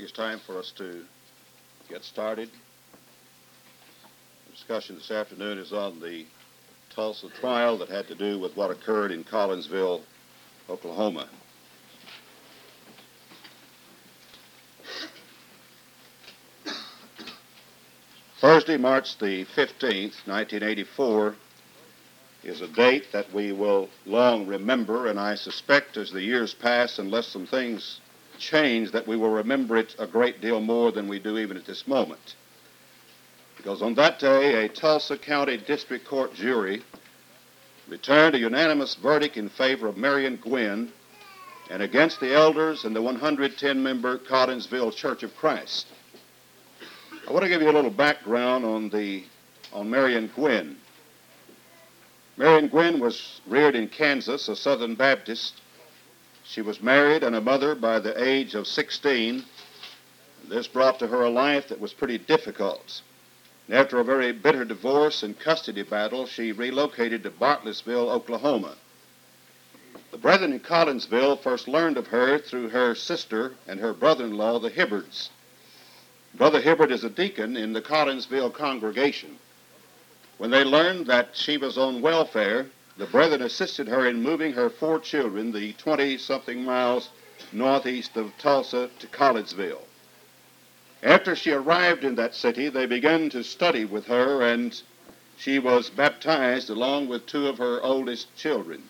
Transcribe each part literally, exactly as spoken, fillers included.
think it's time for us to get started. The discussion this afternoon is on the Tulsa trial that had to do with what occurred in Collinsville, Oklahoma. Thursday, March the fifteenth, nineteen eighty-four, is a date that we will long remember, and I suspect as the years pass, unless some things change, that we will remember it a great deal more than we do even at this moment. Because on that day, a Tulsa County District Court jury returned a unanimous verdict in favor of Marion Gwynn and against the elders and the one hundred ten member Collinsville Church of Christ. I want to give you a little background on the on Marion Gwynn. Marion Gwynn was reared in Kansas, a Southern Baptist. She was married and a mother by the age of sixteen. This brought to her a life that was pretty difficult. And after a very bitter divorce and custody battle, she relocated to Bartlesville, Oklahoma. The brethren in Collinsville first learned of her through her sister and her brother-in-law, the Hibbards. Brother Hibbard is a deacon in the Collinsville congregation. When they learned that she was on welfare, the brethren assisted her in moving her four children the twenty-something miles northeast of Tulsa to Collinsville. After she arrived in that city, they began to study with her, and she was baptized along with two of her oldest children.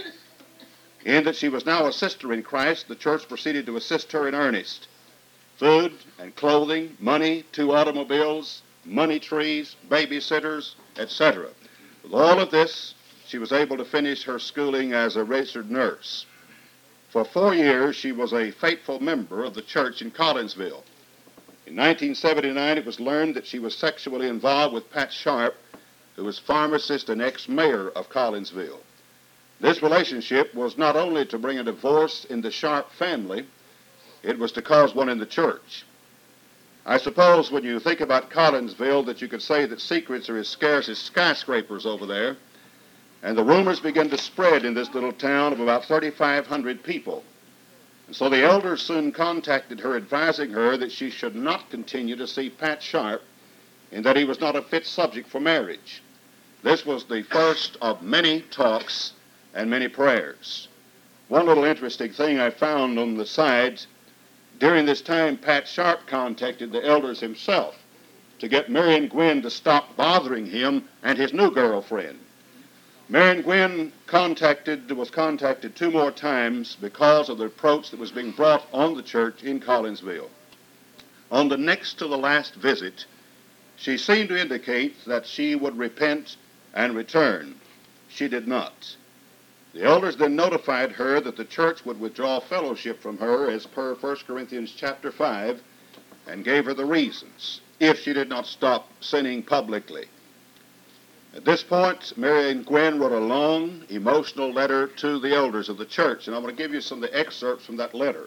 In that she was now a sister in Christ, the church proceeded to assist her in earnest. Food and clothing, money, two automobiles, money trees, babysitters, et cetera. With all of this, she was able to finish her schooling as a registered nurse. For four years, she was a faithful member of the church in Collinsville. In nineteen seventy-nine, it was learned that she was sexually involved with Pat Sharp, who was pharmacist and ex-mayor of Collinsville. This relationship was not only to bring a divorce in the Sharp family, it was to cause one in the church. I suppose when you think about Collinsville that you could say that secrets are as scarce as skyscrapers over there, and the rumors began to spread in this little town of about thirty-five hundred people. And so the elders soon contacted her, advising her that she should not continue to see Pat Sharp and that he was not a fit subject for marriage. This was the first of many talks and many prayers. One little interesting thing I found on the sides, during this time, Pat Sharp contacted the elders himself to get Marion Gwynn to stop bothering him and his new girlfriend. Marion Gwynn contacted, was contacted two more times because of the reproach that was being brought on the church in Collinsville. On the next to the last visit, she seemed to indicate that she would repent and return. She did not. The elders then notified her that the church would withdraw fellowship from her as per First Corinthians chapter five, and gave her the reasons if she did not stop sinning publicly. At this point, Marion Gwynn wrote a long, emotional letter to the elders of the church, and I'm going to give you some of the excerpts from that letter.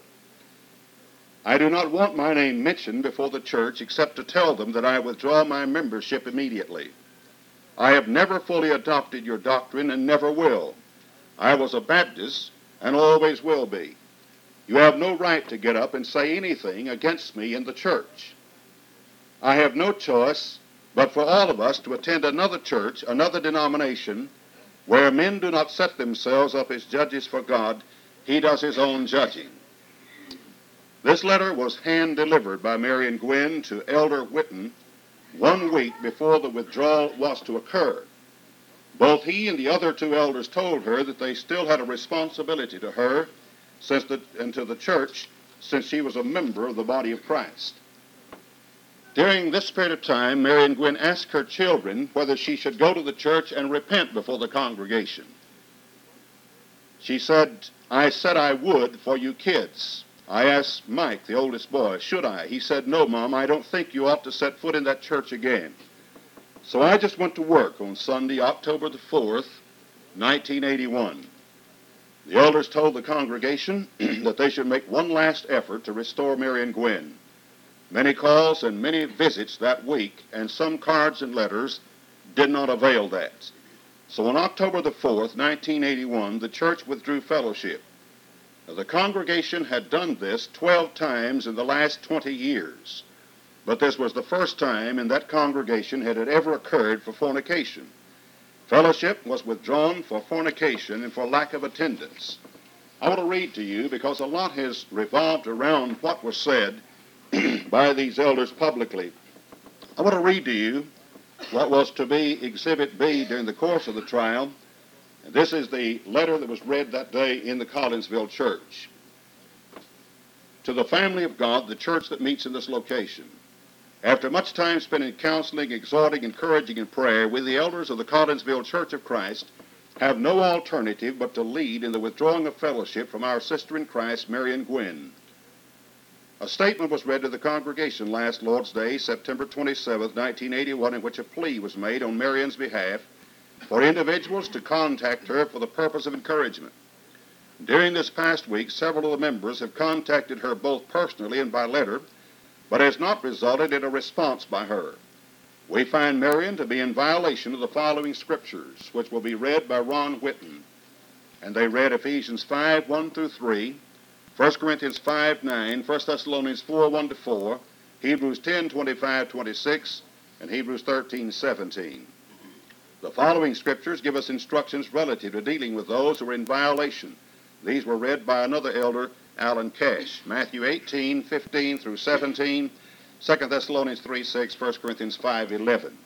I do not want my name mentioned before the church except to tell them that I withdraw my membership immediately. I have never fully adopted your doctrine and never will. I was a Baptist and always will be. You have no right to get up and say anything against me in the church. I have no choice but for all of us to attend another church, another denomination, where men do not set themselves up as judges for God. He does his own judging. This letter was hand-delivered by Marion Gwynn to Elder Whitten one week before the withdrawal was to occur. Both he and the other two elders told her that they still had a responsibility to her since the, and to the church since she was a member of the body of Christ. During this period of time, Marion Gwynn asked her children whether she should go to the church and repent before the congregation. She said, I said I would for you kids. I asked Mike, the oldest boy, should I? He said, no, Mom, I don't think you ought to set foot in that church again. So I just went to work on Sunday, October the fourth, nineteen eighty-one. The elders told the congregation that they should make one last effort to restore Marion Gwynn. Many calls and many visits that week, and some cards and letters did not avail that. So on October the fourth, nineteen eighty-one, the church withdrew fellowship. Now, the congregation had done this twelve times in the last twenty years, but this was the first time in that congregation had it ever occurred for fornication. Fellowship was withdrawn for fornication and for lack of attendance. I want to read to you, because a lot has revolved around what was said by these elders publicly. I want to read to you what was to be Exhibit B during the course of the trial. And this is the letter that was read that day in the Collinsville church. To the family of God, the church that meets in this location. After much time spent in counseling, exhorting, encouraging, and prayer, we, the elders of the Collinsville Church of Christ, have no alternative but to lead in the withdrawing of fellowship from our sister in Christ, Marion Gwynn. A statement was read to the congregation last Lord's Day, September twenty-seventh, nineteen eighty-one, in which a plea was made on Marion's behalf for individuals to contact her for the purpose of encouragement. During this past week, several of the members have contacted her both personally and by letter, but has not resulted in a response by her. We find Marion to be in violation of the following scriptures, which will be read by Ron Whitten. And they read Ephesians five, one through three, First Corinthians five, nine, First Thessalonians four, one to four, Hebrews ten, twenty-five, twenty-six, and Hebrews thirteen, seventeen. The following scriptures give us instructions relative to dealing with those who are in violation. These were read by another elder, Alan Cash. Matthew eighteen, fifteen through seventeen, Second Thessalonians three, six, First Corinthians five, eleven.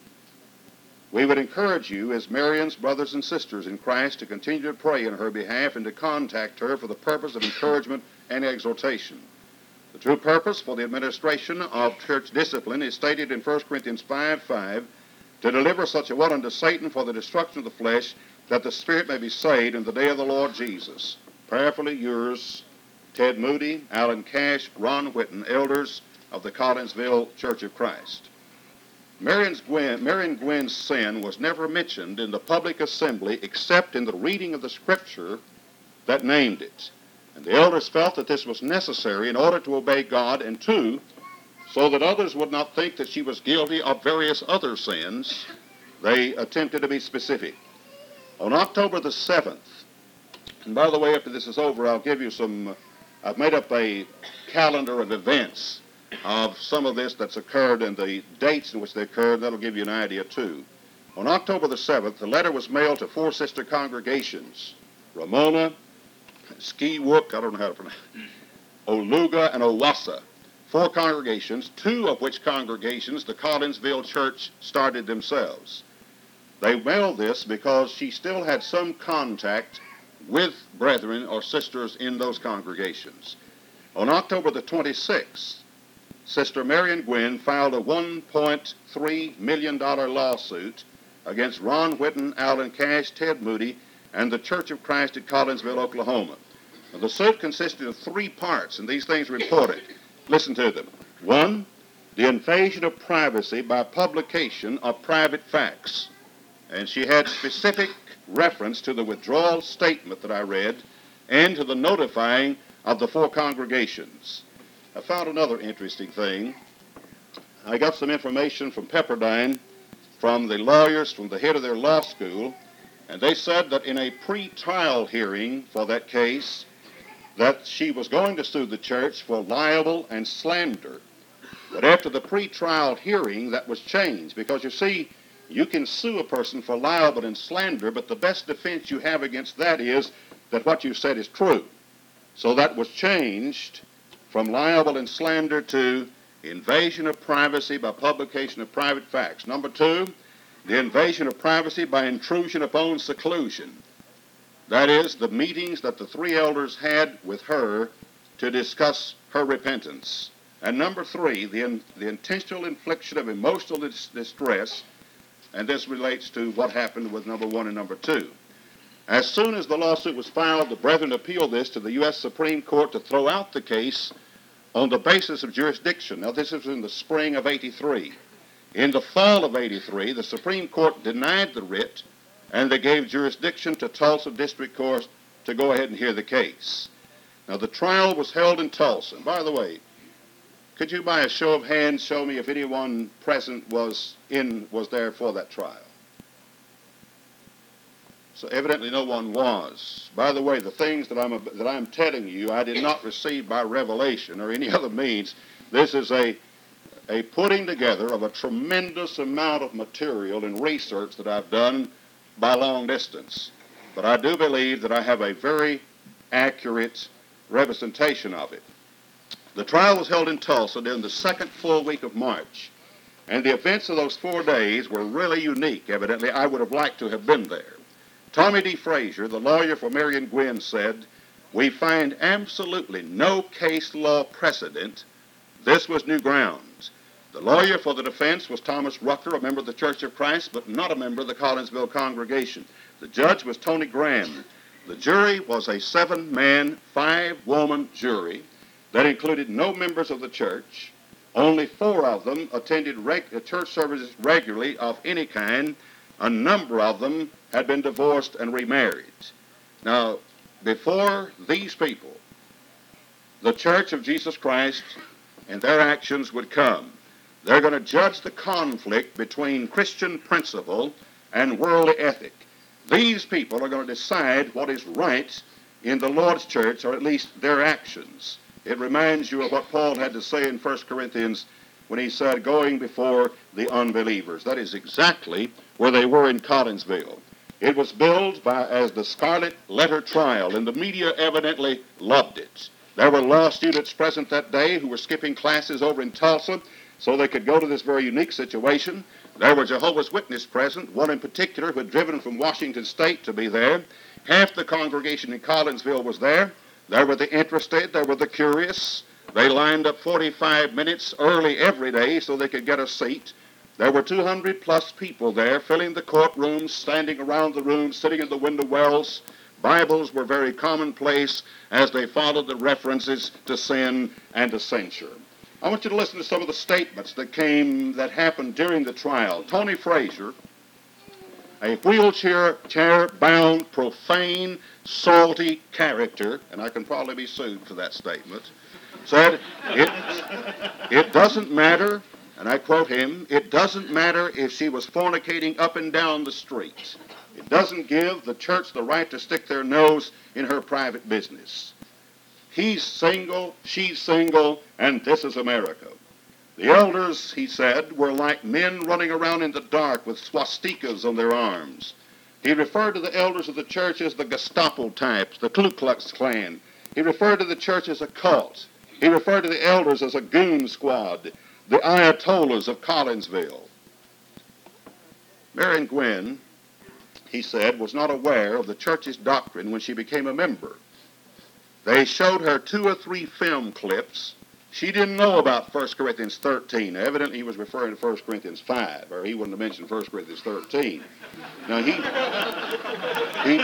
We would encourage you as Marion's brothers and sisters in Christ to continue to pray on her behalf and to contact her for the purpose of encouragement and exhortation. The true purpose for the administration of church discipline is stated in First Corinthians five, five, to deliver such a one unto Satan for the destruction of the flesh, that the spirit may be saved in the day of the Lord Jesus. Prayerfully yours, Ted Moody, Alan Cash, Ron Whitten, elders of the Collinsville Church of Christ. Marion's Gwynn, Marion Gwynn's sin was never mentioned in the public assembly except in the reading of the scripture that named it. And the elders felt that this was necessary in order to obey God, and two, so that others would not think that she was guilty of various other sins, they attempted to be specific. On October the seventh, and by the way, after this is over, I'll give you some, uh, I've made up a calendar of events of some of this that's occurred and the dates in which they occurred. That'll give you an idea, too. On October the seventh, the letter was mailed to four sister congregations, Ramona, Skiwook, I don't know how to pronounce it, Oluga, and Owassa. Four congregations, two of which congregations the Collinsville Church started themselves. They mailed this because she still had some contact with brethren or sisters in those congregations. On October the twenty-sixth, Sister Marion Gwynn filed a one point three million dollars lawsuit against Ron Whitten, Alan Cash, Ted Moody, and the Church of Christ at Collinsville, Oklahoma. Now, the suit consisted of three parts, and these things are important. Listen to them. One, the invasion of privacy by publication of private facts. And she had specific reference to the withdrawal statement that I read and to the notifying of the four congregations. I found another interesting thing. I got some information from Pepperdine, from the lawyers, from the head of their law school, and they said that in a pre-trial hearing for that case, that she was going to sue the church for libel and slander. But after the pre-trial hearing, that was changed, because you see, you can sue a person for libel and slander, but the best defense you have against that is that what you said is true. So that was changed from libel and slander to invasion of privacy by publication of private facts. Number two, the invasion of privacy by intrusion upon seclusion. That is, the meetings that the three elders had with her to discuss her repentance. And number three, the, in, the intentional infliction of emotional dis- distress, and this relates to what happened with number one and number two. As soon as the lawsuit was filed, the brethren appealed this to the U S Supreme Court to throw out the case on the basis of jurisdiction. Now, this is in the spring of eighty-three. In the fall of eighty-three, the Supreme Court denied the writ, and they gave jurisdiction to Tulsa District Court to go ahead and hear the case. Now, the trial was held in Tulsa. And by the way, could you, by a show of hands, show me if anyone present was in was there for that trial? So evidently no one was. By the way, the things that I'm, that I'm telling you, I did not receive by revelation or any other means. This is a, a putting together of a tremendous amount of material and research that I've done by long distance. But I do believe that I have a very accurate representation of it. The trial was held in Tulsa during the second full week of March, and the events of those four days were really unique. Evidently, I would have liked to have been there. Tommy D. Frazier, the lawyer for Marion Gwynn, said, "We find absolutely no case law precedent. This was new grounds." The lawyer for the defense was Thomas Rucker, a member of the Church of Christ, but not a member of the Collinsville congregation. The judge was Tony Graham. The jury was a seven-man, five-woman jury that included no members of the church. Only four of them attended reg- church services regularly of any kind. A number of them had been divorced and remarried. Now, before these people, the Church of Jesus Christ and their actions would come. They're going to judge the conflict between Christian principle and worldly ethic. These people are going to decide what is right in the Lord's church, or at least their actions. It reminds you of what Paul had to say in First Corinthians when he said, going before the unbelievers. That is exactly where they were in Collinsville. It was billed by, as the Scarlet Letter Trial, and the media evidently loved it. There were law students present that day who were skipping classes over in Tulsa so they could go to this very unique situation. There were Jehovah's Witnesses present, one in particular who had driven from Washington State to be there. Half the congregation in Collinsville was there. There were the interested, there were the curious. They lined up forty-five minutes early every day so they could get a seat. There were two hundred plus people there, filling the courtrooms, standing around the rooms, sitting in the window wells. Bibles were very commonplace as they followed the references to sin and to censure. I want you to listen to some of the statements that came, that happened during the trial. Tony Frazier, a wheelchair chair-bound, profane, salty character, and I can probably be sued for that statement, said, it, it doesn't matter, and I quote him, "It doesn't matter if she was fornicating up and down the street. It doesn't give the church the right to stick their nose in her private business. He's single, she's single, and this is America." The elders, he said, were like men running around in the dark with swastikas on their arms. He referred to the elders of the church as the Gestapo types, the Ku Klux Klan. He referred to the church as a cult. He referred to the elders as a goon squad, the Ayatollahs of Collinsville. Marion Gwynn, he said, was not aware of the church's doctrine when she became a member. They showed her two or three film clips. She didn't know about First Corinthians thirteen. Evidently, he was referring to First Corinthians five, or he wouldn't have mentioned First Corinthians thirteen. Now, he, he,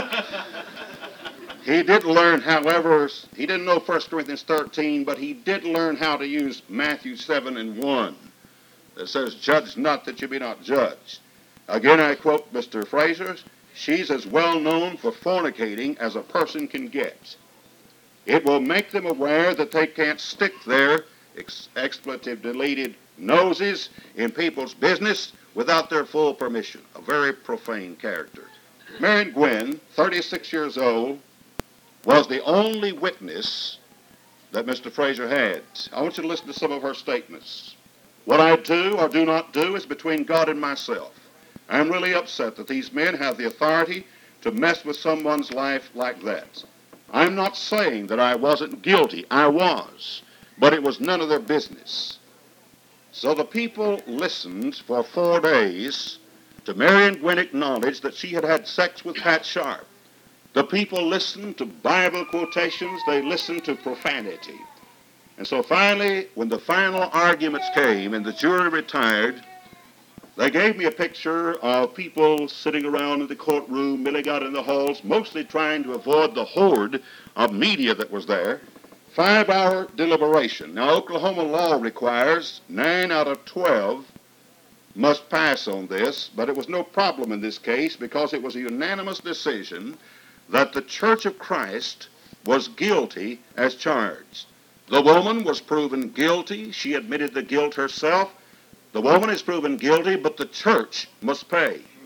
he did learn, however, he didn't know First Corinthians thirteen, but he did learn how to use Matthew seven and one. That says, "Judge not that you be not judged." Again, I quote Mister Frazier, "She's as well known for fornicating as a person can get. It will make them aware that they can't stick their ex- expletive-deleted noses in people's business without their full permission." A very profane character. Marion Gwynn, thirty-six years old, was the only witness that Mister Frazier had. I want you to listen to some of her statements. "What I do or do not do is between God and myself. I'm really upset that these men have the authority to mess with someone's life like that. I'm not saying that I wasn't guilty. I was. But it was none of their business." So the people listened for four days to Marion Gwynn acknowledge that she had had sex with Pat Sharp. The people listened to Bible quotations. They listened to profanity. And so finally, when the final arguments came and the jury retired, they gave me a picture of people sitting around in the courtroom, milling out in the halls, mostly trying to avoid the horde of media that was there. Five-hour deliberation. Now, Oklahoma law requires nine out of twelve must pass on this, but it was no problem in this case because it was a unanimous decision that the Church of Christ was guilty as charged. The woman was proven guilty. She admitted the guilt herself. The woman is proven guilty, but the church must pay.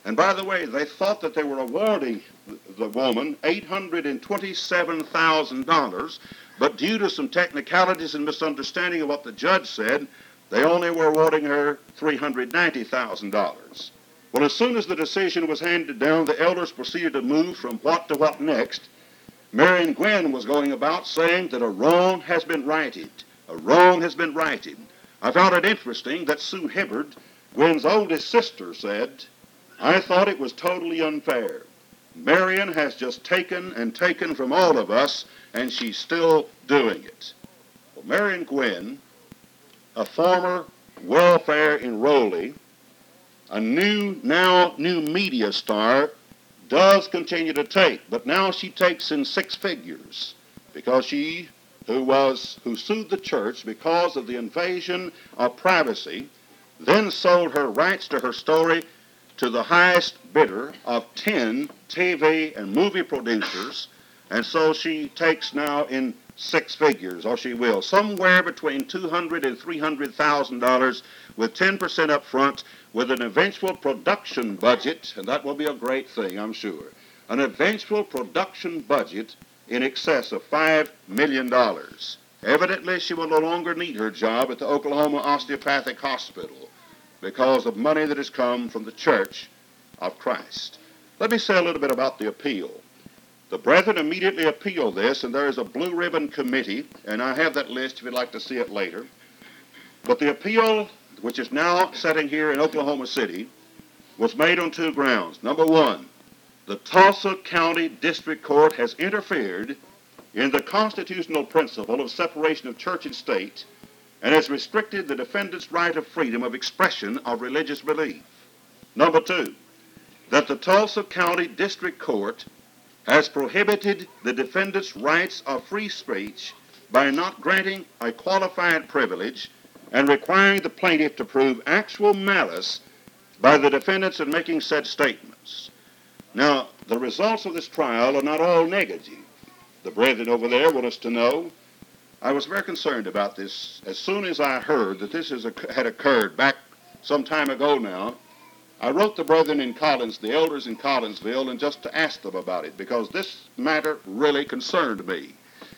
And by the way, they thought that they were awarding the woman eight hundred twenty-seven thousand dollars, but due to some technicalities and misunderstanding of what the judge said, they only were awarding her three hundred ninety thousand dollars. Well, as soon as the decision was handed down, the elders proceeded to move from what to what next. Marion Gwynn was going about saying that a wrong has been righted. A wrong has been righted. I found it interesting that Sue Hibbard, Gwynn's oldest sister, said, "I thought it was totally unfair. Marion has just taken and taken from all of us, and she's still doing it." Well, Marion Gwynn, a former welfare enrollee, a new, now new media star, does continue to take, but now she takes in six figures because she, who was, who sued the church because of the invasion of privacy, then sold her rights to her story to the highest bidder of ten T V and movie producers, and so she takes now in six figures, or she will, somewhere between two hundred and three hundred thousand dollars, with ten percent up front, with an eventual production budget, and that will be a great thing, I'm sure, an eventual production budget in excess of five million dollars. Evidently, she will no longer need her job at the Oklahoma Osteopathic Hospital because of money that has come from the Church of Christ. Let me say a little bit about the appeal. The brethren immediately appealed this, and there is a blue ribbon committee, and I have that list if you'd like to see it later. But the appeal, which is now sitting here in Oklahoma City, was made on two grounds. Number one, the Tulsa County District Court has interfered in the constitutional principle of separation of church and state and has restricted the defendant's right of freedom of expression of religious belief. Number two, that the Tulsa County District Court has prohibited the defendant's rights of free speech by not granting a qualified privilege and requiring the plaintiff to prove actual malice by the defendants in making said statements. Now, the results of this trial are not all negative. The brethren over there want us to know. I was very concerned about this. As soon as I heard that this has, had occurred back some time ago now, I wrote the brethren in Collins, the elders in Collinsville, and just to ask them about it, because this matter really concerned me.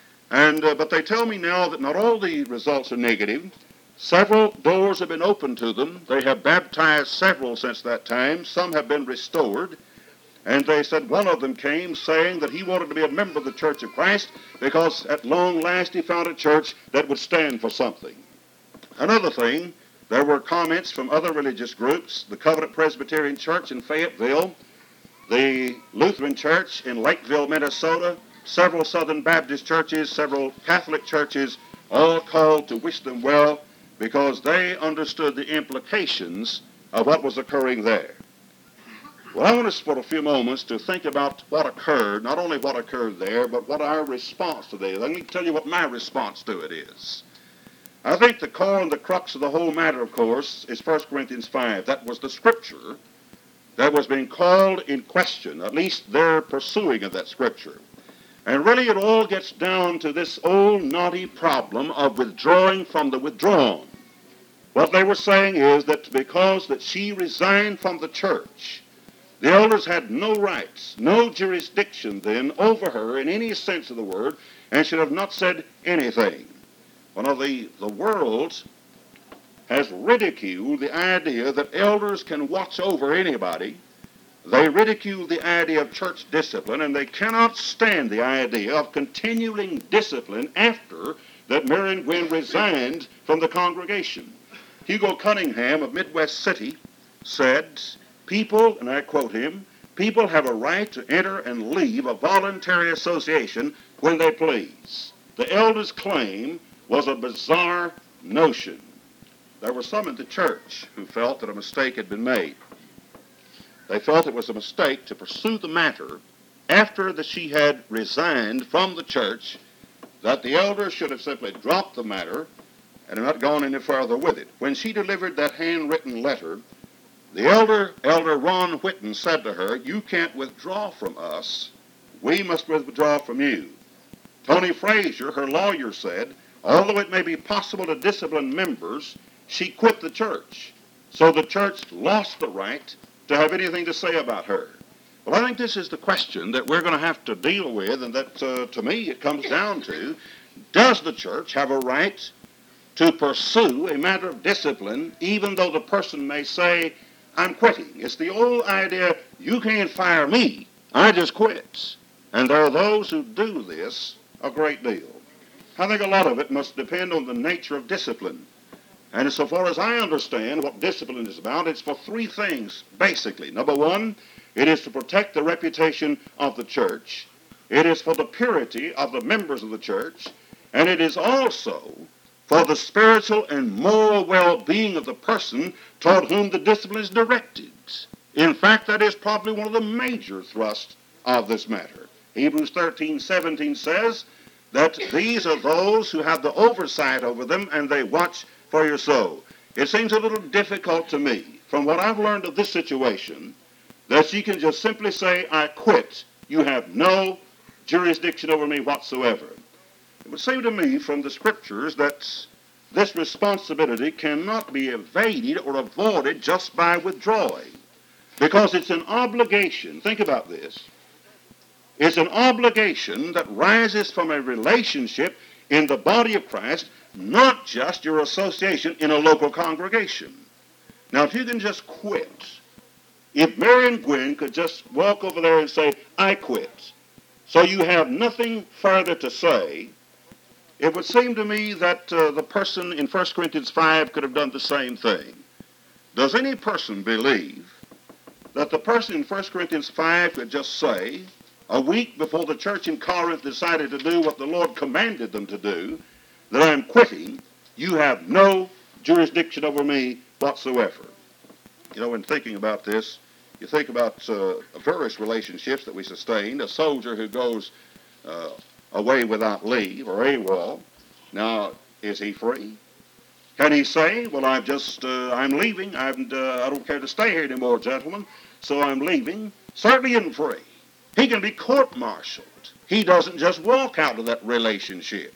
And uh, but they tell me now that not all the results are negative. Several doors have been opened to them. They have baptized several since that time. Some have been restored. And they said one of them came saying that he wanted to be a member of the Church of Christ because at long last he found a church that would stand for something. Another thing, there were comments from other religious groups, the Covenant Presbyterian Church in Fayetteville, the Lutheran Church in Lakeville, Minnesota, several Southern Baptist churches, several Catholic churches, all called to wish them well because they understood the implications of what was occurring there. Well, I want us for a few moments to think about what occurred, not only what occurred there, but what our response to it is. Let me tell you what my response to it is. I think the core and the crux of the whole matter, of course, is First Corinthians five. That was the scripture that was being called in question, at least their pursuing of that scripture. And really it all gets down to this old knotty problem of withdrawing from the withdrawn. What they were saying is that because that she resigned from the church, the elders had no rights, no jurisdiction then over her in any sense of the word, and should have not said anything. Well, the, the world has ridiculed the idea that elders can watch over anybody. They ridicule the idea of church discipline, and they cannot stand the idea of continuing discipline after that Marion Gwynn resigned from the congregation. Hugo Cunningham of Midwest City said, people, and I quote him, people have a right to enter and leave a voluntary association when they please. The elders' claim was a bizarre notion. There were some in the church who felt that a mistake had been made. They felt it was a mistake to pursue the matter after that she had resigned from the church, that the elders should have simply dropped the matter and have not gone any further with it. When she delivered that handwritten letter, the elder, Elder Ron Whitten, said to her, you can't withdraw from us. We must withdraw from you. Tony Frazier, her lawyer, said, although it may be possible to discipline members, she quit the church. So the church lost the right to have anything to say about her. Well, I think this is the question that we're going to have to deal with, and that, uh, to me, it comes down to, does the church have a right to pursue a matter of discipline, even though the person may say, I'm quitting? It's the old idea, you can't fire me, I just quit. And there are those who do this a great deal. I think a lot of it must depend on the nature of discipline. And so far as I understand what discipline is about, it's for three things, basically. Number one, it is to protect the reputation of the church. It is for the purity of the members of the church. And it is also for the spiritual and moral well-being of the person toward whom the discipline is directed. In fact, that is probably one of the major thrusts of this matter. Hebrews thirteen seventeen says that these are those who have the oversight over them, and they watch for your soul. It seems a little difficult to me, from what I've learned of this situation, that you can just simply say, I quit. You have no jurisdiction over me whatsoever. It would seem to me from the scriptures that this responsibility cannot be evaded or avoided just by withdrawing, because it's an obligation. Think about this. It's an obligation that rises from a relationship in the body of Christ, not just your association in a local congregation. Now, if you can just quit, if Marion Gwynn could just walk over there and say, I quit, so you have nothing further to say, it would seem to me that uh, the person in First Corinthians five could have done the same thing. Does any person believe that the person in First Corinthians five could just say, a week before the church in Corinth decided to do what the Lord commanded them to do, that I'm quitting, you have no jurisdiction over me whatsoever? You know, in thinking about this, you think about uh, various relationships that we sustained. A soldier who goes uh, away without leave, or AWOL, now, is he free? Can he say, well, I've just, uh, I'm leaving, I'm, uh, I don't care to stay here anymore, gentlemen, so I'm leaving? Certainly isn't free. He can be court-martialed. He doesn't just walk out of that relationship.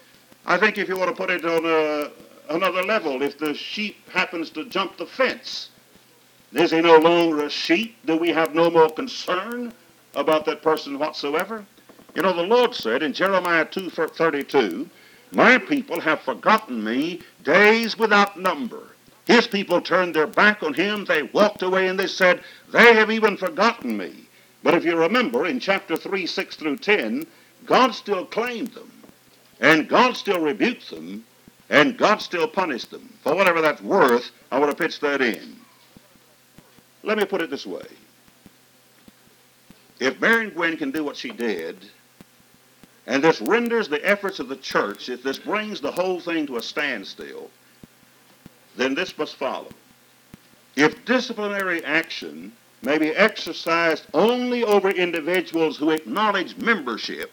I think if you want to put it on a, another level, if the sheep happens to jump the fence, is he no longer a sheep? Do we have no more concern about that person whatsoever? You know, the Lord said in Jeremiah two thirty-two, my people have forgotten me days without number. His people turned their back on him. They walked away and they said, they have even forgotten me. But if you remember, in chapter three, six through ten, God still claimed them, and God still rebuked them, and God still punished them. For whatever that's worth, I want to pitch that in. Let me put it this way. If Marion Gwynn can do what she did, and this renders the efforts of the church, if this brings the whole thing to a standstill, then this must follow. If disciplinary action may be exercised only over individuals who acknowledge membership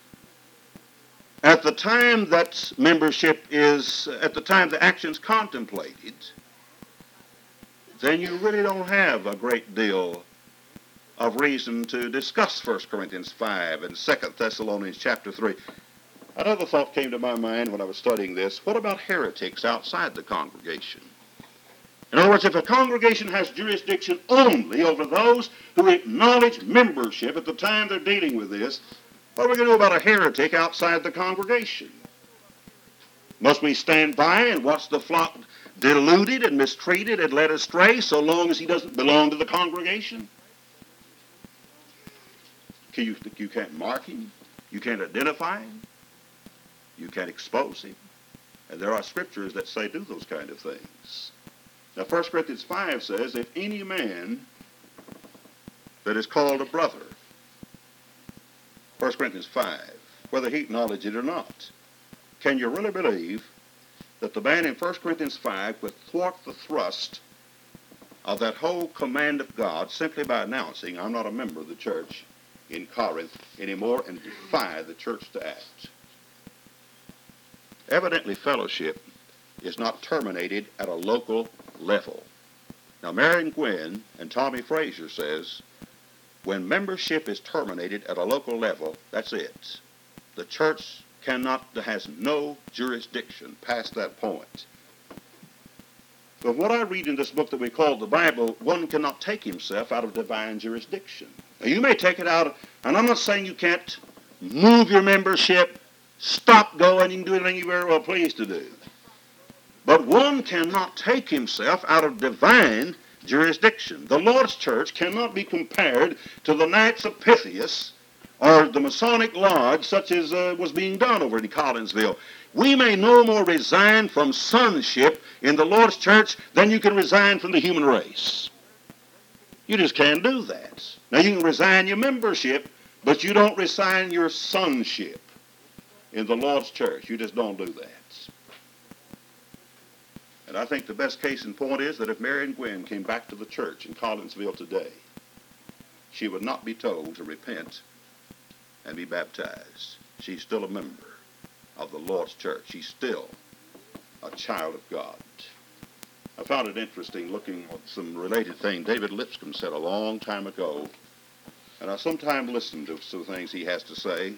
at the time that membership is, at the time the action is contemplated, then you really don't have a great deal of reason to discuss First Corinthians five and Second Thessalonians chapter three. Another thought came to my mind when I was studying this. What about heretics outside the congregation? In other words, if a congregation has jurisdiction only over those who acknowledge membership at the time they're dealing with this, what are we going to do about a heretic outside the congregation? Must we stand by and watch the flock deluded and mistreated and led astray so long as he doesn't belong to the congregation? Can you, you can't mark him. You can't identify him. You can't expose him. And there are scriptures that say do those kind of things. Now, First Corinthians five says, if any man that is called a brother, First Corinthians five, whether he acknowledge it or not, can you really believe that the man in First Corinthians five would thwart the thrust of that whole command of God simply by announcing, I'm not a member of the church in Corinth anymore, and defy the church to act? Evidently, fellowship is not terminated at a local level. Now, Marion Gwynn and Tommy Frazier says, when membership is terminated at a local level, that's it. The church cannot, has no jurisdiction past that point. But what I read in this book that we call the Bible, one cannot take himself out of divine jurisdiction. Now, you may take it out, and I'm not saying you can't move your membership, stop going, you can do anything you very well please to do. But one cannot take himself out of divine jurisdiction. The Lord's church cannot be compared to the Knights of Pythias or the Masonic Lodge, such as uh, was being done over in Collinsville. We may no more resign from sonship in the Lord's church than you can resign from the human race. You just can't do that. Now, you can resign your membership, but you don't resign your sonship in the Lord's church. You just don't do that. And I think the best case in point is that if Marion Gwynn came back to the church in Collinsville today, she would not be told to repent and be baptized. She's still a member of the Lord's church. She's still a child of God. I found it interesting looking at some related thing David Lipscomb said a long time ago, and I sometimes listen to some things he has to say.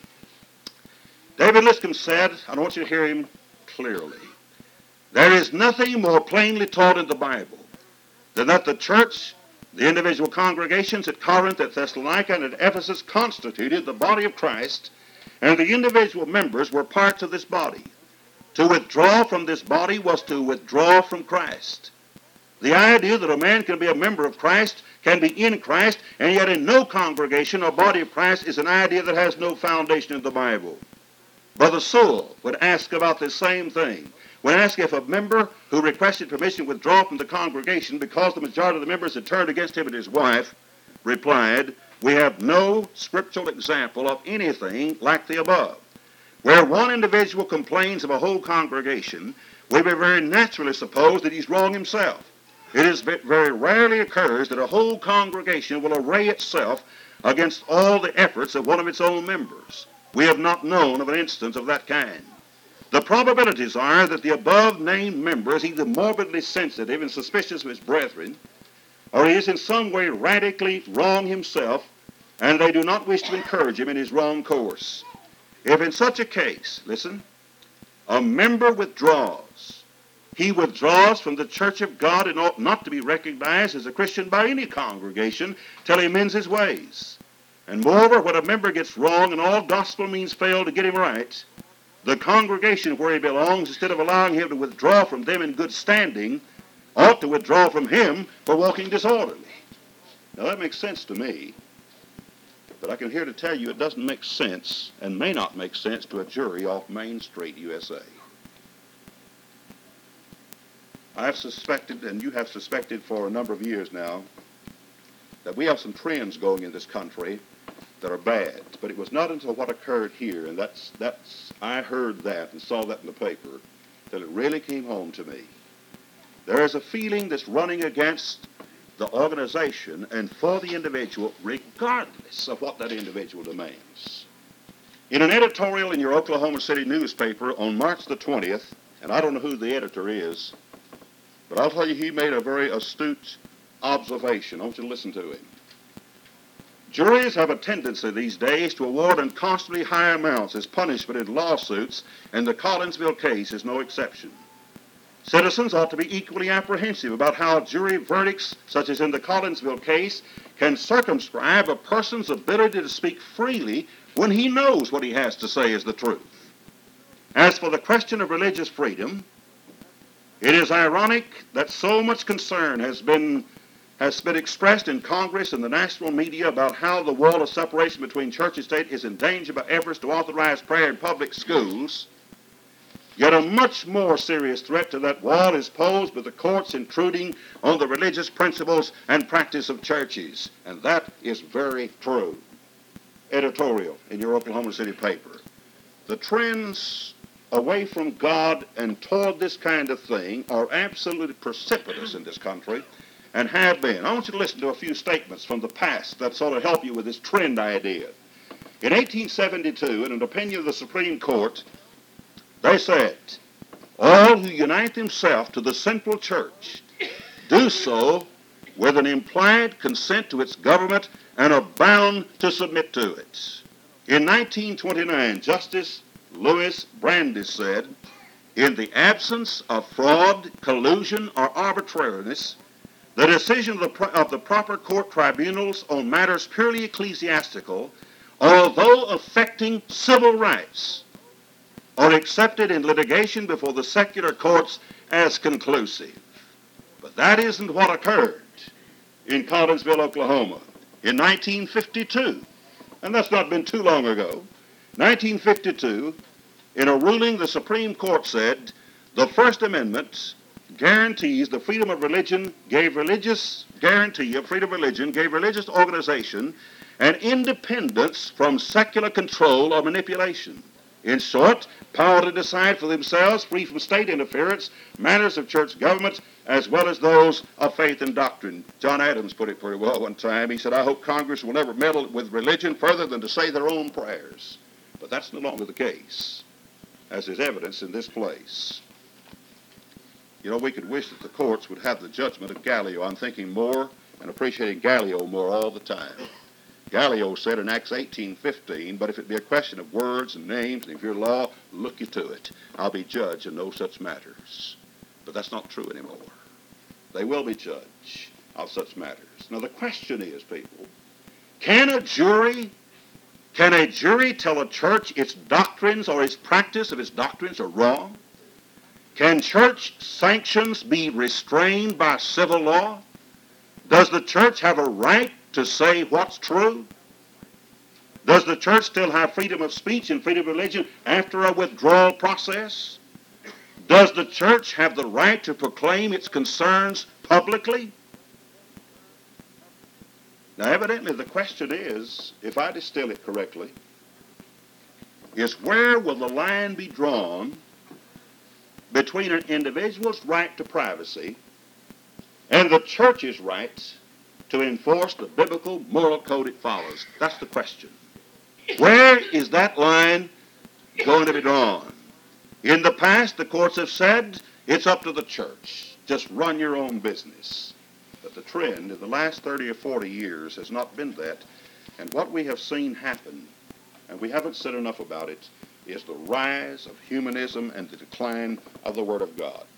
David Lipscomb said, I want you to hear him clearly, there is nothing more plainly taught in the Bible than that the church, the individual congregations at Corinth, at Thessalonica, and at Ephesus constituted the body of Christ, and the individual members were parts of this body. To withdraw from this body was to withdraw from Christ. The idea that a man can be a member of Christ, can be in Christ, and yet in no congregation or body of Christ is an idea that has no foundation in the Bible. Brother Sewell would ask about this same thing. When asked if a member who requested permission to withdraw from the congregation because the majority of the members had turned against him and his wife, replied, we have no scriptural example of anything like the above. Where one individual complains of a whole congregation, we may very naturally suppose that he's wrong himself. It is very rarely occurs that a whole congregation will array itself against all the efforts of one of its own members. We have not known of an instance of that kind. The probabilities are that the above-named member is either morbidly sensitive and suspicious of his brethren, or he is in some way radically wrong himself, and they do not wish to encourage him in his wrong course. If in such a case, listen, a member withdraws, he withdraws from the church of God and ought not to be recognized as a Christian by any congregation till he mends his ways. And moreover, when a member gets wrong and all gospel means fail to get him right, the congregation where he belongs, instead of allowing him to withdraw from them in good standing, ought to withdraw from him for walking disorderly. Now that makes sense to me, but I can here to tell you it doesn't make sense and may not make sense to a jury off Main Street, U S A. I've suspected, and you have suspected for a number of years now, that we have some trends going in this country that are bad. But it was not until what occurred here, and that's, that's I heard that and saw that in the paper, that it really came home to me. There is a feeling that's running against the organization and for the individual, regardless of what that individual demands. In an editorial in your Oklahoma City newspaper on March the twentieth, and I don't know who the editor is, but I'll tell you he made a very astute observation. I want you to listen to him. Juries have a tendency these days to award unconscionably high amounts as punishment in lawsuits, and the Collinsville case is no exception. Citizens ought to be equally apprehensive about how jury verdicts, such as in the Collinsville case, can circumscribe a person's ability to speak freely when he knows what he has to say is the truth. As for the question of religious freedom, it is ironic that so much concern has been has been expressed in Congress and the national media about how the wall of separation between church and state is in danger by efforts to authorize prayer in public schools. Yet a much more serious threat to that wall is posed by the courts intruding on the religious principles and practice of churches. And that is very true. Editorial in your Oklahoma City paper. The trends away from God and toward this kind of thing are absolutely precipitous in this country, and have been. I want you to listen to a few statements from the past that sort of help you with this trend idea. In eighteen seventy-two, in an opinion of the Supreme Court, they said, all who unite themselves to the central church do so with an implied consent to its government and are bound to submit to it. In nineteen twenty-nine, Justice Louis Brandeis said, In the absence of fraud, collusion, or arbitrariness, the decision of the, pro- of the proper court tribunals on matters purely ecclesiastical, although affecting civil rights, are accepted in litigation before the secular courts as conclusive. But that isn't what occurred in Collinsville, Oklahoma in nineteen fifty-two. And that's not been too long ago. nineteen fifty-two, in a ruling, the Supreme Court said the First Amendment guarantees the freedom of religion, gave religious guarantee of freedom of religion, gave religious organization an independence from secular control or manipulation. In short, power to decide for themselves, free from state interference, matters of church government, as well as those of faith and doctrine. John Adams put it pretty well one time. He said, I hope Congress will never meddle with religion further than to say their own prayers. But that's no longer the case, as is evidence in this place. You know, we could wish that the courts would have the judgment of Gallio. I'm thinking more and appreciating Gallio more all the time. Gallio said in Acts eighteen fifteen, but if it be a question of words and names, and if your law, look you to it. I'll be judge in no such matters. But that's not true anymore. They will be judge of such matters. Now the question is, people, can a jury, can a jury tell a church its doctrines or its practice of its doctrines are wrong? Can church sanctions be restrained by civil law? Does the church have a right to say what's true? Does the church still have freedom of speech and freedom of religion after a withdrawal process? Does the church have the right to proclaim its concerns publicly? Now, evidently, the question is, if I distill it correctly, is where will the line be drawn between an individual's right to privacy and the church's right to enforce the biblical moral code it follows? That's the question. Where is that line going to be drawn? In the past, the courts have said it's up to the church. Just run your own business. But the trend in the last thirty or forty years has not been that. And what we have seen happen, and we haven't said enough about it, is the rise of humanism and the decline of the Word of God.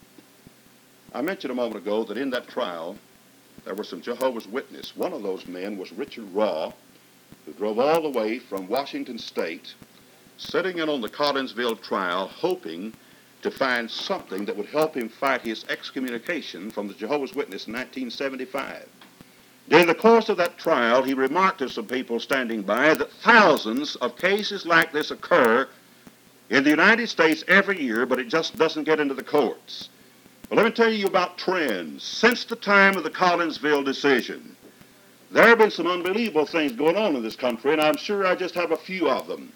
I mentioned a moment ago that in that trial, there were some Jehovah's Witnesses. One of those men was Richard Raw, who drove all the way from Washington State, sitting in on the Collinsville trial, hoping to find something that would help him fight his excommunication from the Jehovah's Witnesses in nineteen seventy-five. During the course of that trial, he remarked to some people standing by that thousands of cases like this occur in the United States every year, but it just doesn't get into the courts. Well, let me tell you about trends. Since the time of the Collinsville decision, there have been some unbelievable things going on in this country, and I'm sure I just have a few of them.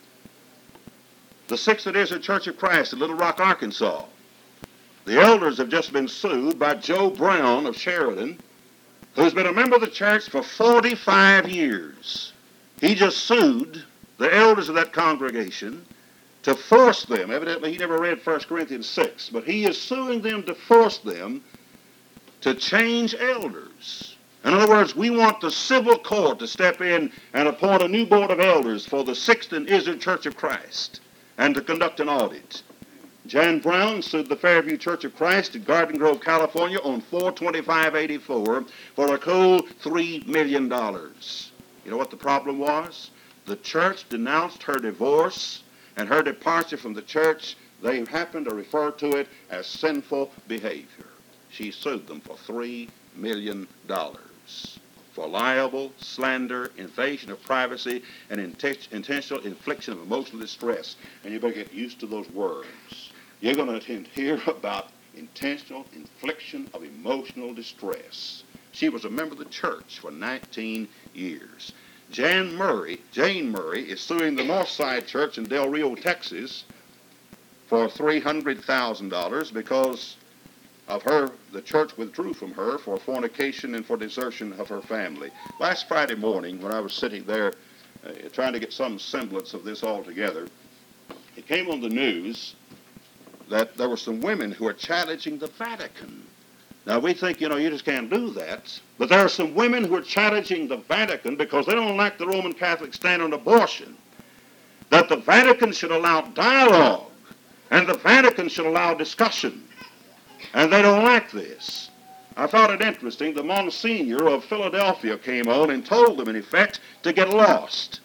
The Sixth Edition Church of Christ in Little Rock, Arkansas. The elders have just been sued by Joe Brown of Sheridan, who's been a member of the church for forty-five years. He just sued the elders of that congregation to force them. Evidently, he never read First Corinthians six, but he is suing them to force them to change elders. In other words, we want the civil court to step in and appoint a new board of elders for the Sixth and Izzard Church of Christ and to conduct an audit. Jan Brown sued the Fairview Church of Christ in Garden Grove, California on four twenty-five eighty-four for a cool three million dollars. You know what the problem was? The church denounced her divorce and her departure from the church. They happened to refer to it as sinful behavior. She sued them for three million dollars for libel, slander, invasion of privacy, and int- intentional infliction of emotional distress. And you better get used to those words. You're going to hear about intentional infliction of emotional distress. She was a member of the church for nineteen years. Jan Murray, Jane Murray is suing the Northside Church in Del Rio, Texas for three hundred thousand dollars because of her, the church withdrew from her for fornication and for desertion of her family. Last Friday morning, when I was sitting there uh, trying to get some semblance of this all together, it came on the news that there were some women who are challenging the Vatican. Now, we think, you know, you just can't do that. But there are some women who are challenging the Vatican because they don't like the Roman Catholic stand on abortion. That the Vatican should allow dialogue And the Vatican should allow discussion. And they don't like this. I found it interesting. The Monsignor of Philadelphia came on and told them, in effect, to get lost.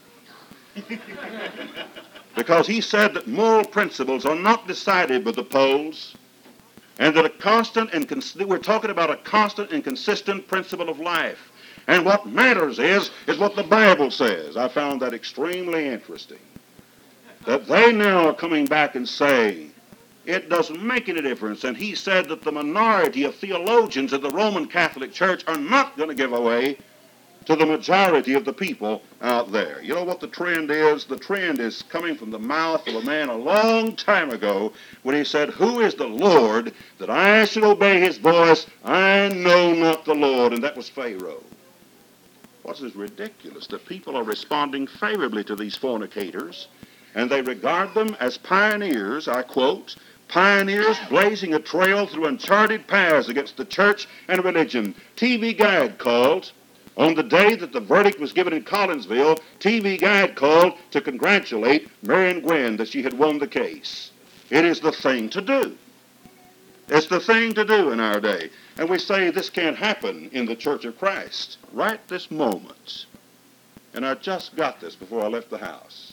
Because he said that moral principles are not decided by the polls, and that a constant and cons- we're talking about a constant and consistent principle of life. And what matters is, is what the Bible says. I found that extremely interesting. That they now are coming back and saying, it doesn't make any difference. And he said that the minority of theologians in the Roman Catholic Church are not going to give away to the majority of the people out there. You know what the trend is? The trend is coming from the mouth of a man a long time ago when he said, who is the Lord that I should obey his voice? I know not the Lord. And that was Pharaoh. What is ridiculous that people are responding favorably to these fornicators, and they regard them as pioneers, I quote, pioneers blazing a trail through uncharted paths against the church and religion. T V Guide called, on the day that the verdict was given in Collinsville, T V Guide called to congratulate Marion Gwynn that she had won the case. It is the thing to do. It's the thing to do in our day. And we say this can't happen in the Church of Christ right this moment. And I just got this before I left the house.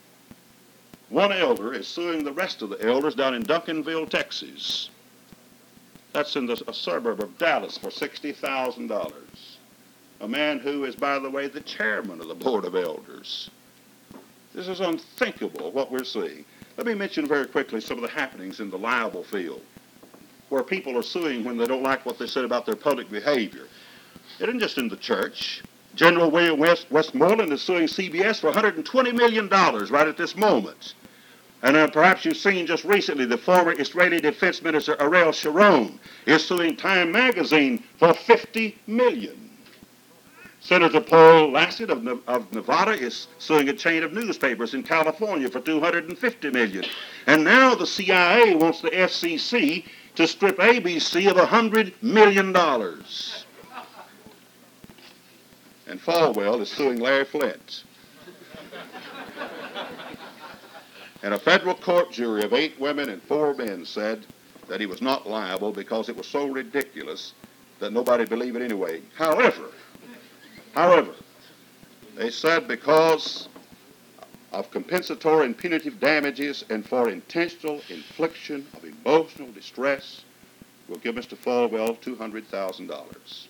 One elder is suing the rest of the elders down in Duncanville, Texas. That's in the, a suburb of Dallas for sixty thousand dollars. A man who is, by the way, the chairman of the Board of Elders. This is unthinkable, what we're seeing. Let me mention very quickly some of the happenings in the liable field, where people are suing when they don't like what they said about their public behavior. It isn't just in the church. General William West, Westmoreland is suing C B S for one hundred twenty million dollars right at this moment. And uh, perhaps you've seen just recently the former Israeli Defense Minister Ariel Sharon is suing Time Magazine for fifty million dollars. Senator Paul Lassett of, ne- of Nevada is suing a chain of newspapers in California for two hundred fifty million dollars. And now the C I A wants the F C C to strip A B C of one hundred million dollars. And Falwell is suing Larry Flint. And a federal court jury of eight women and four men said that he was not liable because it was so ridiculous that nobody believed it anyway. However, however, they said because of compensatory and punitive damages and for intentional infliction of emotional distress, we'll give Mister Falwell two hundred thousand dollars.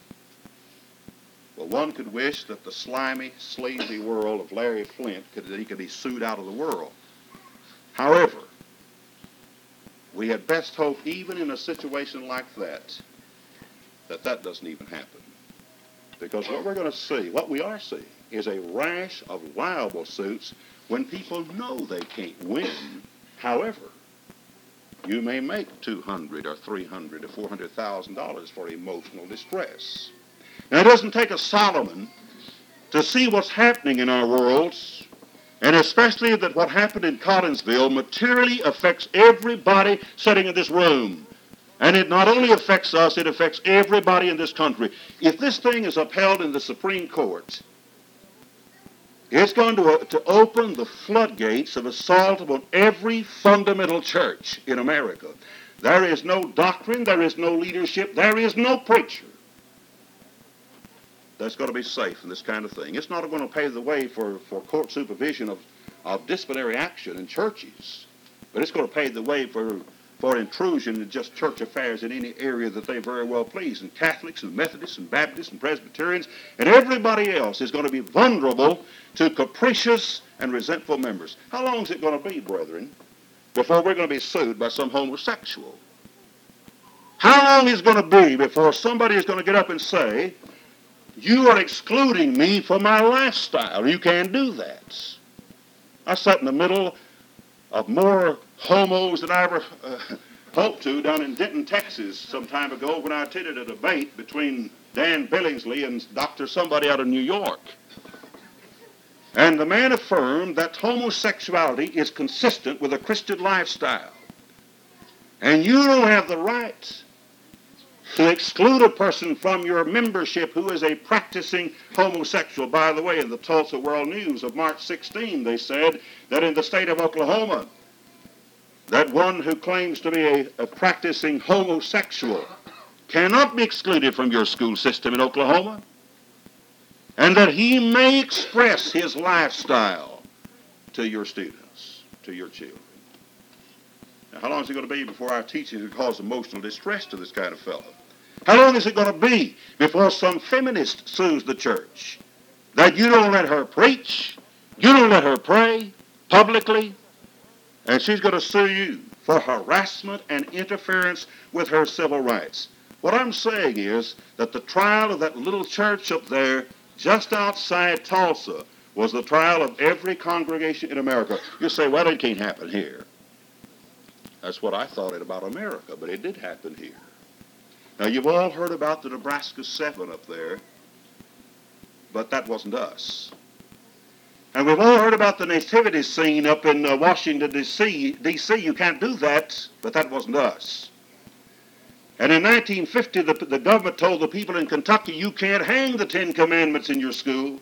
Well, one could wish that the slimy, sleazy world of Larry Flint could, that he could be sued out of the world. However, we had best hope, even in a situation like that, that that doesn't even happen. Because what we're going to see, what we are seeing, is a rash of liable suits when people know they can't win. However, you may make two hundred or three hundred or four hundred thousand dollars for emotional distress. Now, it doesn't take a Solomon to see what's happening in our worlds, and especially that what happened in Collinsville materially affects everybody sitting in this room. And it not only affects us, it affects everybody in this country. If this thing is upheld in the Supreme Court, it's going to, uh, to open the floodgates of assault upon every fundamental church in America. There is no doctrine, there is no leadership, there is no preacher that's going to be safe in this kind of thing. It's not going to pave the way for, for court supervision of, of disciplinary action in churches, but it's going to pave the way for, for intrusion in just church affairs in any area that they very well please. And Catholics and Methodists and Baptists and Presbyterians and everybody else is going to be vulnerable to capricious and resentful members. How long is it going to be, brethren, before we're going to be sued by some homosexual? How long is it going to be before somebody is going to get up and say, you are excluding me from my lifestyle? You can't do that. I sat in the middle of more homos than I ever uh, hoped to down in Denton, Texas some time ago when I attended a debate between Dan Billingsley and Doctor somebody out of New York. And the man affirmed that homosexuality is consistent with a Christian lifestyle. And you don't have the right to exclude a person from your membership who is a practicing homosexual. By the way, in the Tulsa World News of March sixteenth, they said that in the state of Oklahoma, that one who claims to be a, a practicing homosexual cannot be excluded from your school system in Oklahoma, and that he may express his lifestyle to your students, to your children. Now, how long is it going to be before our teaching will cause emotional distress to this kind of fellow? How long is it going to be before some feminist sues the church that you don't let her preach, you don't let her pray publicly, and she's going to sue you for harassment and interference with her civil rights? What I'm saying is that the trial of that little church up there just outside Tulsa was the trial of every congregation in America. You say, well, it can't happen here. That's what I thought it about America, but it did happen here. Now, you've all heard about the Nebraska Seven up there, but that wasn't us. And we've all heard about the nativity scene up in uh, Washington, D C D C You can't do that, but that wasn't us. And in nineteen fifty, the, the government told the people in Kentucky, you can't hang the Ten Commandments in your school.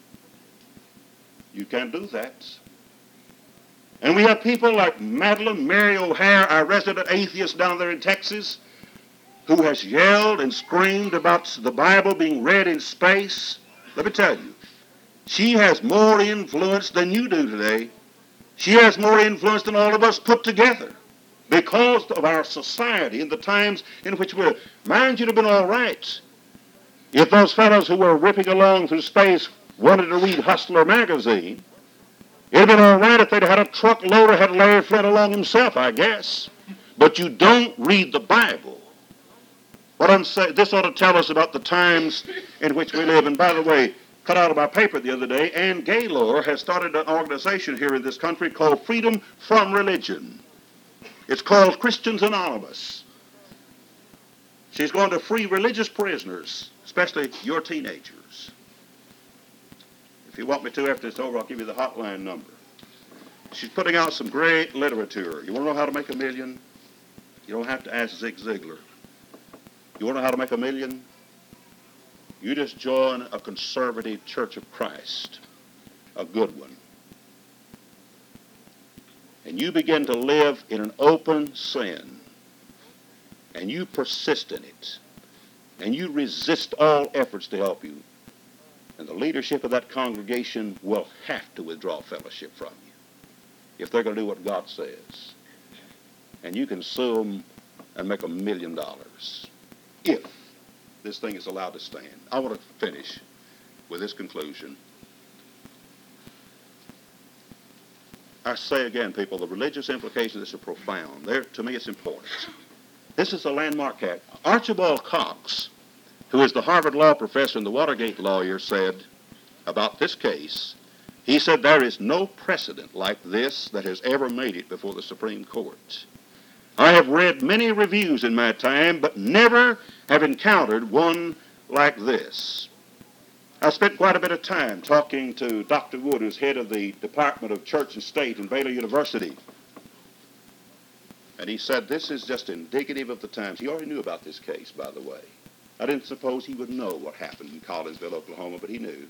You can't do that. And we have people like Madeline Mary O'Hare, our resident atheist down there in Texas, who has yelled and screamed about the Bible being read in space. Let me tell you, she has more influence than you do today. She has more influence than all of us put together because of our society and the times in which we're. Mind you, it would have been all right if those fellows who were ripping along through space wanted to read Hustler magazine. It would have been all right if they'd had a truckload or had Larry Flint along himself, I guess. But you don't read the Bible. What I'm saying, this ought to tell us about the times in which we live. And by the way, cut out of my paper the other day, Ann Gaylor has started an organization here in this country called Freedom from Religion. It's called Christians Anonymous. She's going to free religious prisoners, especially your teenagers. If you want me to after it's over, I'll give you the hotline number. She's putting out some great literature. You want to know how to make a million? You don't have to ask Zig Ziglar. You want to know how to make a million? You just join a conservative Church of Christ, a good one. And you begin to live in an open sin. And you persist in it. And you resist all efforts to help you. And the leadership of that congregation will have to withdraw fellowship from you if they're going to do what God says. And you can sue them and make a million dollars if this thing is allowed to stand. I want to finish with this conclusion. I say again, people, the religious implications of this are profound. They're, to me, it's important. This is a landmark act. Archibald Cox, who is the Harvard law professor and the Watergate lawyer, said about this case, he said there is no precedent like this that has ever made it before the Supreme Court. I have read many reviews in my time, but never have encountered one like this. I spent quite a bit of time talking to Doctor Wood, who's head of the Department of Church and State in Baylor University. And he said this is just indicative of the times. He already knew about this case, by the way. I didn't suppose he would know what happened in Collinsville, Oklahoma, but he knew.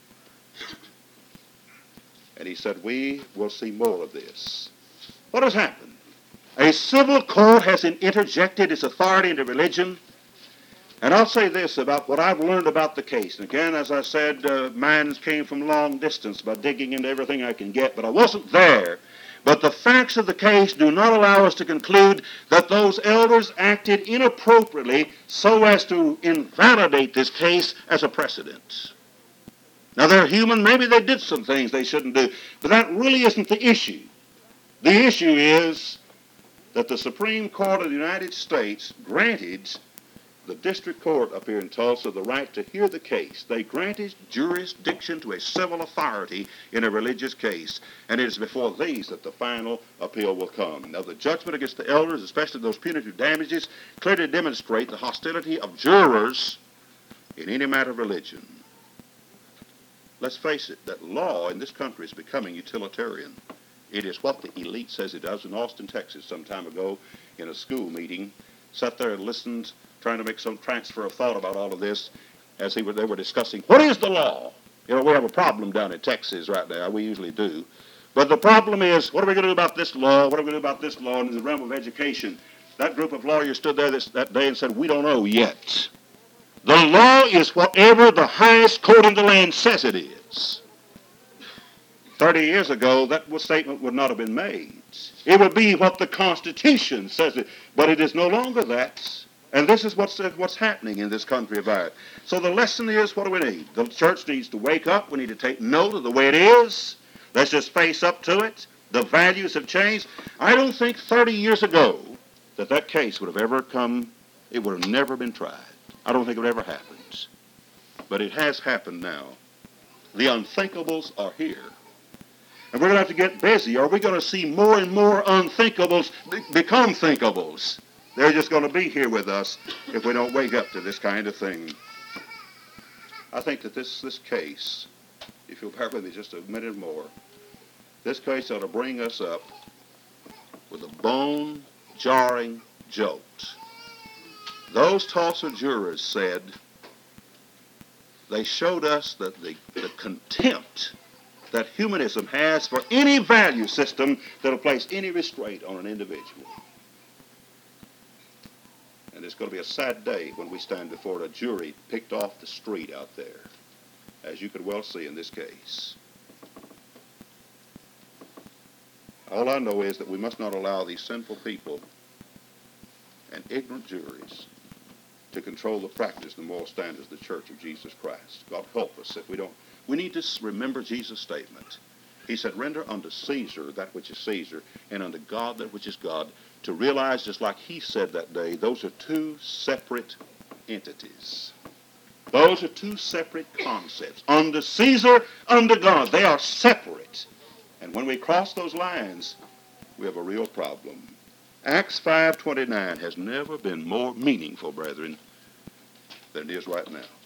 And he said, we will see more of this. What has happened? A civil court has interjected its authority into religion. And I'll say this about what I've learned about the case. And again, as I said, uh, mine came from long distance by digging into everything I can get, but I wasn't there. But the facts of the case do not allow us to conclude that those elders acted inappropriately so as to invalidate this case as a precedent. Now, they're human. Maybe they did some things they shouldn't do. But that really isn't the issue. The issue is that the Supreme Court of the United States granted the district court up here in Tulsa the right to hear the case. They granted jurisdiction to a civil authority in a religious case, and it is before these that the final appeal will come. Now, the judgment against the elders, especially those punitive damages, clearly demonstrate the hostility of jurors in any matter of religion. Let's face it, that law in this country is becoming utilitarian. It is what the elite says it does. In Austin, Texas, some time ago, in a school meeting, sat there and listened, trying to make some transfer of thought about all of this as he were, they were discussing, what is the law? You know, we have a problem down in Texas right now. We usually do. But the problem is, what are we going to do about this law? What are we going to do about this law in the realm of education? That group of lawyers stood there this, that day and said, we don't know yet. The law is whatever the highest court in the land says it is. Thirty years ago, that statement would not have been made. It would be what the Constitution says it, but it is no longer that. And this is what's, what's happening in this country of ours. So the lesson is, what do we need? The church needs to wake up. We need to take note of the way it is. Let's just face up to it. The values have changed. I don't think thirty years ago that that case would have ever come, it would have never been tried. I don't think it would ever happen. But it has happened now. The unthinkables are here. And we're going to have to get busy. Are we going to see more and more unthinkables become thinkables? They're just going to be here with us if we don't wake up to this kind of thing. I think that this, this case, if you'll bear with me just a minute more, this case ought to bring us up with a bone-jarring jolt. Those Tulsa jurors said, they showed us that the, the contempt that humanism has for any value system that will place any restraint on an individual. And it's going to be a sad day when we stand before a jury picked off the street out there, as you could well see in this case. All I know is that we must not allow these sinful people and ignorant juries to control the practice and the moral standards of the Church of Jesus Christ. God help us if we don't. We need to remember Jesus' statement. He said, render unto Caesar that which is Caesar, and unto God that which is God. To realize, just like he said that day, those are two separate entities. Those are two separate concepts. Unto Caesar, unto God. They are separate. And when we cross those lines, we have a real problem. Acts five twenty-nine has never been more meaningful, brethren, than it is right now.